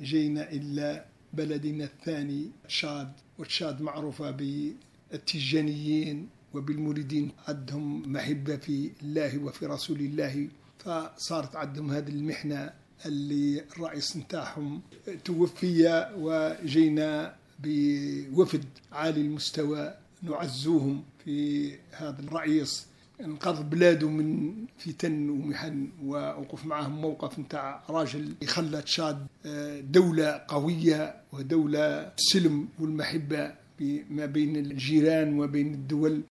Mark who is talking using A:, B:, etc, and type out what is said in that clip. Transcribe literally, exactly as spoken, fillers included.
A: جينا إلا بلدنا الثاني تشاد، وتشاد معروفة بالتيجانيين وبالمريدين، عندهم محبة في الله وفي رسول الله، فصارت عندهم هذه المحنة اللي الرئيس نتاعهم توفي، وجينا بوفد عالي المستوى نعزوهم في هذا الرئيس، انقذ بلاده من فتن ومحن، ووقف معهم موقف نتاع راجل يخلى تشاد دولة قوية ودولة السلم والمحبة ما بين الجيران وبين الدول.